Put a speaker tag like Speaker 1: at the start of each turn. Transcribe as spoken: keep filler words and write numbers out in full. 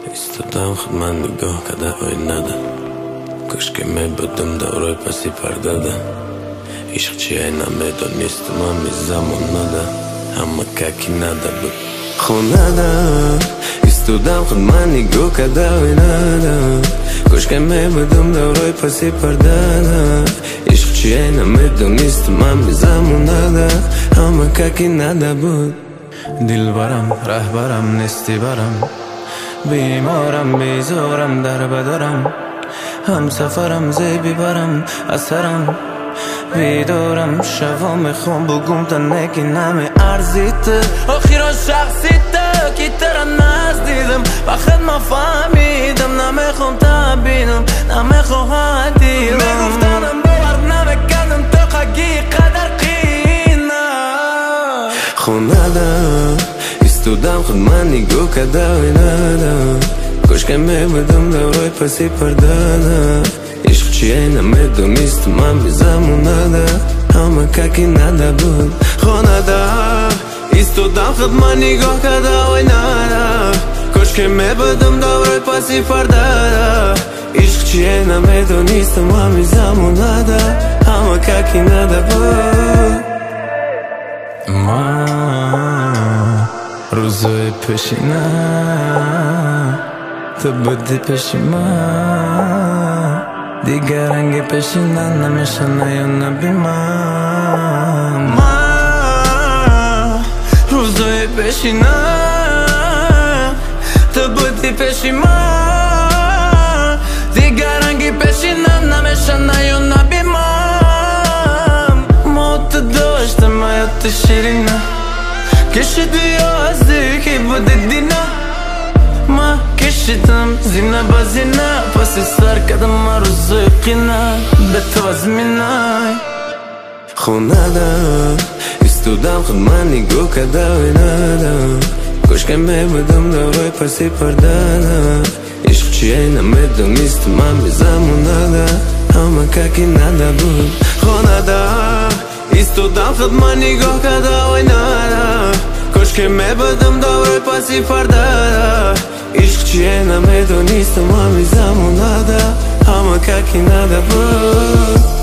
Speaker 1: ایستادم خود من نگاه کده آینه کاش که می بودم دورای پسی پرده ده عشق چیه نمیدونست من می زمان نده همه ککی نده بود خونه ده ایستادم خود من نگاه کده آینه ده کاش که می بودم دورای پسی پرده ده عشق چیه نمیدونست من می زمان نده همه ککی نده بود دل برم رهبرم نستی برم بیمارم بیزارم در بدرم هم سفرم زیبی برم اثرم بیدارم شوا میخوام بگم تا نگی نمی ارزیده آخیرا شخصیده که ترا نزدیدم بخد ما فهمیدم نمیخوام تبینم نمیخوام دیدم میگفتنم باور نمیکردم تو خگی قدر قینه خونه ده ایستادم خود من نگاه کده آینه ده کاش که می بودم دورای پسی پرده ده عشق چیه نمیدونست من بی زمونه ده همه ککی نده بود خانه ده ایستادم خود من نگاه کده آینه ده کاش که می بودم دورای پسی پرده ده عشق چیه نمیدونست من بی زمونه ده همه ککی نده بود من روزای پیشینه تو بودی پیش من دیگه رنگ پیشینه نمیشنه یا نبی من من روزای پیشینه تو بودی پیش من دیگه رنگ پیشینه نمیشنه یا نبی من ما تو داشتم حیات شیرینه کشیدی یازدی که بودی دینه ما کشیدم زینه با زینه پس سر کدم ما روزای قینه به تو از مینای خونه ده ایستادم خود من نگاه کده آینه ده کاش که می بودم دورای پسی پرده ده عشق چیه نمیدونست من بی زمونه ده همه ککی نده بود خونه ده ایستادم خود من نگاه کده آینه ده کاش که می بودم دورای پسی پرده ده عشق چیه نمیدونست من بی زمونه ده همه ککی نده بود